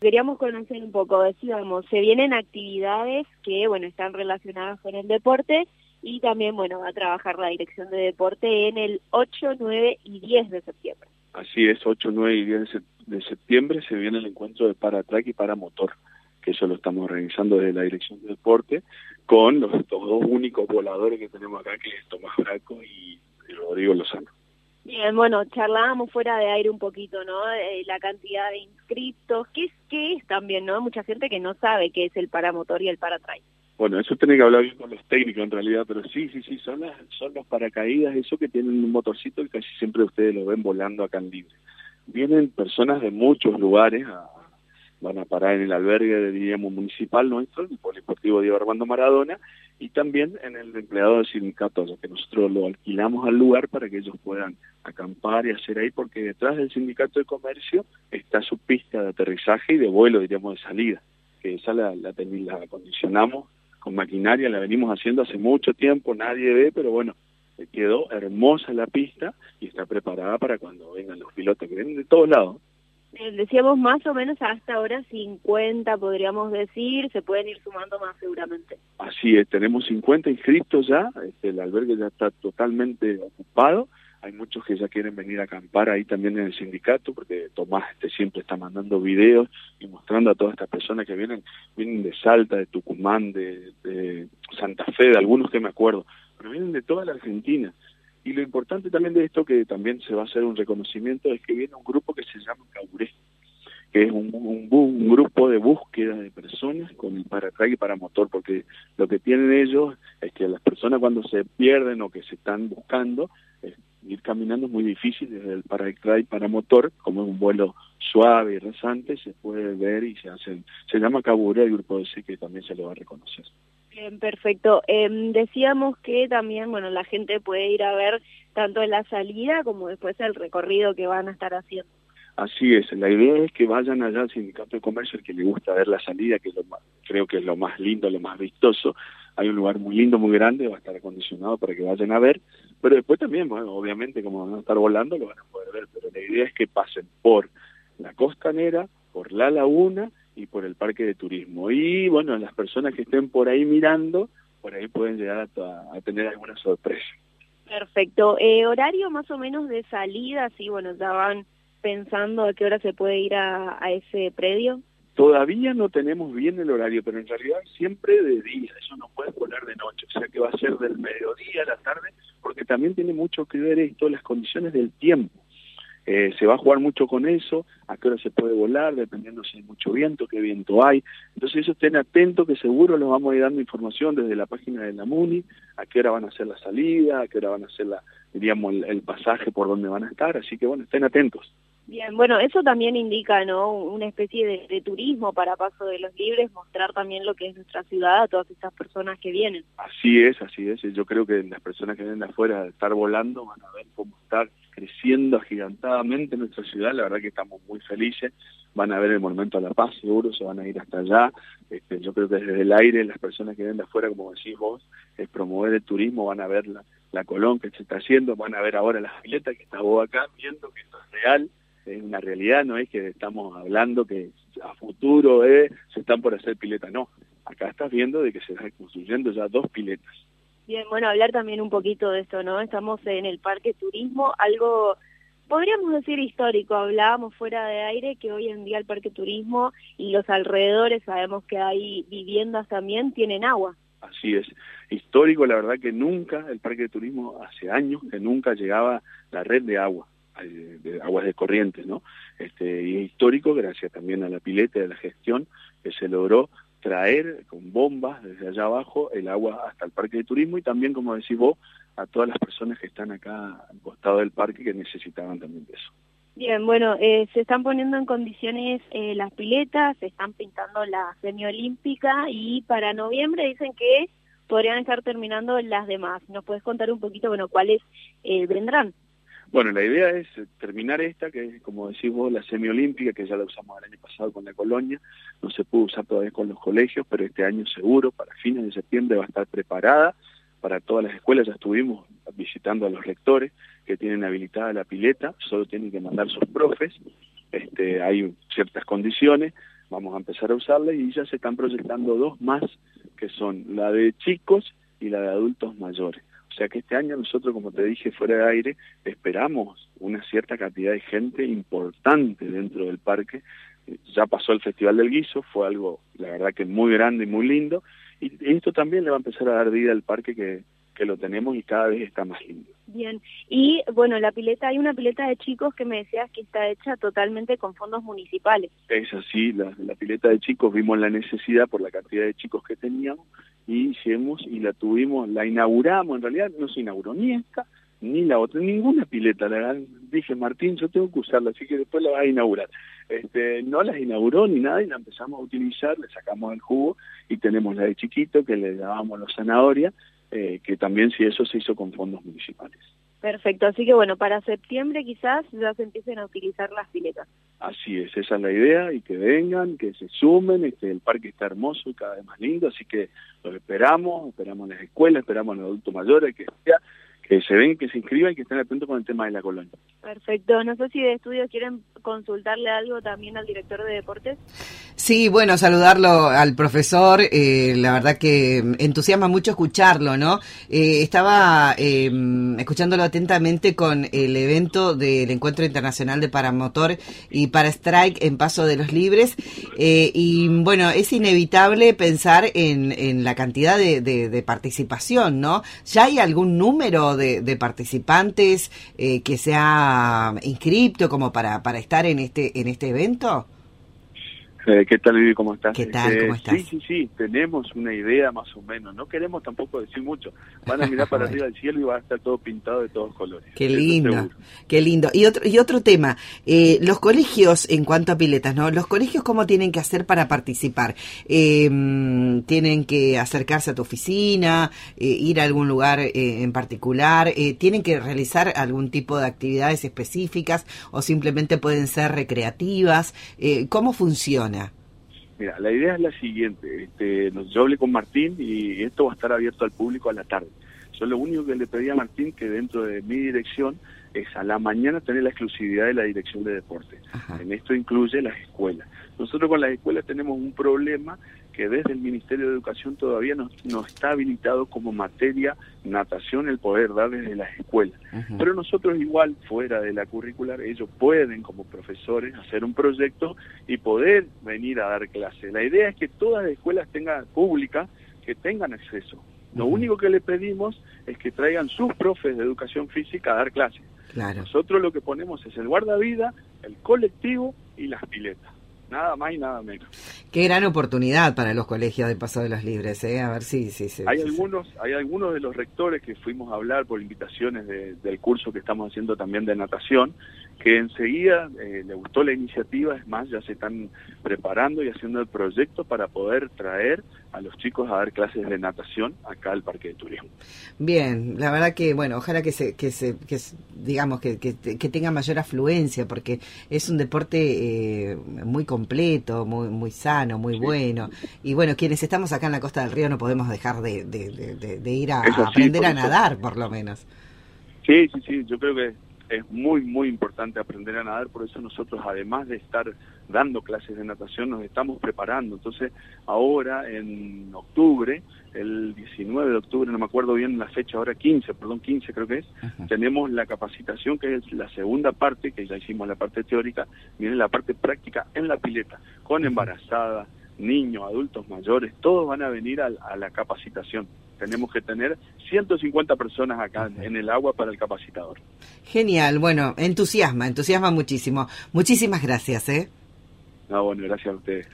Queríamos conocer un poco, decíamos, se vienen actividades que, bueno, están relacionadas con el deporte y también, bueno, va a trabajar la Dirección de Deporte en el 8, 9 y 10 de septiembre. Así es, 8, 9 y 10 de septiembre se viene el encuentro de paratrack y paramotor, que eso lo estamos organizando desde la Dirección de Deporte con los dos únicos voladores que tenemos acá, que es Tomás Braco y Rodrigo Lozano. Bien, bueno, charlábamos fuera de aire un poquito, ¿no? La cantidad de inscriptos, ¿qué es también, no? Mucha gente que no sabe qué es el paramotor y el paratrail. Bueno, eso tiene que hablar bien con los técnicos en realidad, pero sí, son los paracaídas, eso que tienen un motorcito y casi siempre ustedes lo ven volando acá en libre. Vienen personas de muchos lugares, van a parar en el albergue, diríamos, municipal nuestro, el Polideportivo Diego Armando Maradona, y también en el empleado del sindicato, ya que nosotros lo alquilamos al lugar para que ellos puedan acampar y hacer ahí, porque detrás del sindicato de comercio está su pista de aterrizaje y de vuelo, diríamos, de salida, que esa la acondicionamos con maquinaria, la venimos haciendo hace mucho tiempo, nadie ve, pero bueno, quedó hermosa la pista y está preparada para cuando vengan los pilotos que vienen de todos lados. Decíamos más o menos hasta ahora 50, podríamos decir, se pueden ir sumando más seguramente. Así es, tenemos 50 inscriptos ya, el albergue ya está totalmente ocupado, hay muchos que ya quieren venir a acampar ahí también en el sindicato, porque Tomás siempre está mandando videos y mostrando a todas estas personas que vienen de Salta, de Tucumán, de Santa Fe, de algunos que me acuerdo, pero vienen de toda la Argentina. Y lo importante también de esto, que también se va a hacer un reconocimiento, es que viene un grupo que se llama Caburé, que es un grupo de búsqueda de personas con el paratrail y paramotor, porque lo que tienen ellos es que las personas cuando se pierden o que se están buscando, ir caminando es muy difícil. Desde el paratrail y paramotor, como es un vuelo suave y rasante, se puede ver y se llama Caburé el grupo ese, que también se lo va a reconocer. Bien, perfecto. Decíamos que también, bueno, la gente puede ir a ver tanto la salida como después el recorrido que van a estar haciendo. Así es, la idea es que vayan allá al sindicato de comercio, el que le gusta ver la salida, que creo que es lo más lindo, lo más vistoso. Hay un lugar muy lindo, muy grande, va a estar acondicionado para que vayan a ver, pero después también, bueno, obviamente como van a estar volando, lo van a poder ver, pero la idea es que pasen por la costanera, por la laguna y por el parque de turismo. Y bueno, las personas que estén por ahí mirando, por ahí pueden llegar a tener alguna sorpresa. Perfecto. Horario más o menos de salida, sí, bueno, ya van pensando a qué hora se puede ir a ese predio. Todavía no tenemos bien el horario, pero en realidad siempre de día, eso no puede volar de noche, o sea que va a ser del mediodía a la tarde, porque también tiene mucho que ver esto, las condiciones del tiempo. Se va a jugar mucho con eso, a qué hora se puede volar, dependiendo si hay mucho viento, qué viento hay. Entonces eso estén atentos, que seguro les vamos a ir dando información desde la página de la MUNI, a qué hora van a hacer la salida, a qué hora van a hacer el pasaje por donde van a estar, así que bueno, estén atentos. Bien, bueno, eso también indica, ¿no?, una especie de turismo para Paso de los Libres, mostrar también lo que es nuestra ciudad a todas estas personas que vienen. Así es, yo creo que las personas que vienen de afuera de estar volando van a ver cómo está creciendo agigantadamente nuestra ciudad, la verdad que estamos muy felices, van a ver el Monumento a la Paz, seguro, se van a ir hasta allá. Yo creo que desde el aire las personas que vienen de afuera, como decís vos, promover el turismo, van a ver la Colón que se está haciendo, van a ver ahora las piletas que estás vos acá viendo que esto es real. Es una realidad, no es que estamos hablando que a futuro se están por hacer piletas, no. Acá estás viendo de que se están construyendo ya 2 piletas. Bien, bueno, hablar también un poquito de esto, ¿no? Estamos en el Parque Turismo, algo, podríamos decir histórico. Hablábamos fuera de aire que hoy en día el Parque Turismo y los alrededores, sabemos que hay viviendas también, tienen agua. Así es, histórico, la verdad que nunca, el Parque de Turismo hace años que nunca llegaba la red de agua. De aguas de corrientes, ¿no? Y es histórico gracias también a la pileta y a la gestión que se logró traer con bombas desde allá abajo el agua hasta el parque de turismo y también, como decís vos, a todas las personas que están acá al costado del parque que necesitaban también de eso. Bien, bueno, se están poniendo en condiciones las piletas, se están pintando la semiolímpica y para noviembre dicen que podrían estar terminando las demás. ¿Nos puedes contar un poquito, bueno, cuáles vendrán? Bueno, la idea es terminar esta, que es, como decís vos, la semiolímpica, que ya la usamos el año pasado con la Colonia, no se pudo usar todavía con los colegios, pero este año seguro, para fines de septiembre, va a estar preparada para todas las escuelas. Ya estuvimos visitando a los rectores que tienen habilitada la pileta, solo tienen que mandar sus profes, hay ciertas condiciones, vamos a empezar a usarla y ya se están proyectando 2 más, que son la de chicos y la de adultos mayores. O sea que este año nosotros, como te dije fuera de aire, esperamos una cierta cantidad de gente importante dentro del parque. Ya pasó el Festival del Guiso, fue algo, la verdad que muy grande y muy lindo, y esto también le va a empezar a dar vida al parque que lo tenemos y cada vez está más lindo. Bien, y bueno, la pileta, hay una pileta de chicos que me decías que está hecha totalmente con fondos municipales. Es así, la pileta de chicos, vimos la necesidad por la cantidad de chicos que teníamos y hicimos y la tuvimos, la inauguramos, en realidad no se inauguró ni esta ni la otra, ninguna pileta. Dije, Martín, yo tengo que usarla, así que después la vas a inaugurar. No las inauguró ni nada y la empezamos a utilizar, le sacamos el jugo y tenemos la de chiquito que le dábamos los zanahorias, que también si eso se hizo con fondos municipales. Perfecto, así que bueno, para septiembre quizás ya se empiecen a utilizar las piletas. Así es, esa es la idea, y que vengan, que se sumen, el parque está hermoso y cada vez más lindo, así que los esperamos en las escuelas, esperamos a los adultos mayores, que se ven, que se inscriban y que estén atentos con el tema de la colonia. Perfecto, no sé si de estudio quieren consultarle algo también al director de deportes. Sí, bueno, saludarlo al profesor, la verdad que entusiasma mucho escucharlo, ¿no? Estaba escuchándolo atentamente con el evento del Encuentro Internacional de Paramotor y Parastrike en Paso de los Libres, y bueno, es inevitable pensar en la cantidad de participación, ¿no? ¿Ya hay algún número de participantes que se ha inscrito como para estar en este evento? ¿Qué tal, Vivi? ¿Cómo estás? ¿Qué tal? ¿Cómo estás? Sí, tenemos una idea más o menos. No queremos tampoco decir mucho. Van a mirar para arriba del cielo y va a estar todo pintado de todos colores. Qué lindo, qué lindo. Y otro tema, los colegios en cuanto a piletas, ¿no? Los colegios, ¿cómo tienen que hacer para participar? ¿Tienen que acercarse a tu oficina, ir a algún lugar en particular? ¿Tienen que realizar algún tipo de actividades específicas o simplemente pueden ser recreativas? ¿Cómo funciona? Mira, la idea es la siguiente, yo hablé con Martín y esto va a estar abierto al público a la tarde. Yo lo único que le pedí a Martín, que dentro de mi dirección, es a la mañana tener la exclusividad de la dirección de deporte. Ajá. En esto incluye las escuelas. Nosotros con las escuelas tenemos un problema que desde el Ministerio de Educación todavía no está habilitado como materia natación el poder dar desde las escuelas. Uh-huh. Pero nosotros igual, fuera de la curricular, ellos pueden como profesores hacer un proyecto y poder venir a dar clases. La idea es que todas las escuelas públicas que tengan acceso. Lo único que le pedimos es que traigan sus profes de educación física a dar clases. Claro. Nosotros lo que ponemos es el guardavida, el colectivo y las piletas. Nada más y nada menos. Qué gran oportunidad para los colegios de Paso de los Libres, ¿eh? A ver si... Hay algunos de los rectores que fuimos a hablar por invitaciones del curso que estamos haciendo también de natación, que enseguida le gustó la iniciativa, es más, ya se están preparando y haciendo el proyecto para poder traer a los chicos a dar clases de natación acá al Parque de Turismo. Bien, la verdad que, bueno, ojalá que tenga mayor afluencia, porque es un deporte muy completo, muy sano, muy bueno. Y bueno, quienes estamos acá en la Costa del Río no podemos dejar de ir a aprender a nadar, por lo menos. Sí, yo creo que es muy, muy importante aprender a nadar, por eso nosotros, además de estar dando clases de natación, nos estamos preparando. Entonces, ahora en octubre, el 19 de octubre, no me acuerdo bien la fecha, ahora 15 creo que es, uh-huh. Tenemos la capacitación, que es la segunda parte, que ya hicimos la parte teórica, viene la parte práctica en la pileta, con embarazadas, niños, adultos mayores, todos van a venir a la capacitación. Tenemos que tener 150 personas acá en el agua para el capacitador. Genial, bueno, entusiasma muchísimo. Muchísimas gracias, ¿eh? No, bueno, gracias a ustedes.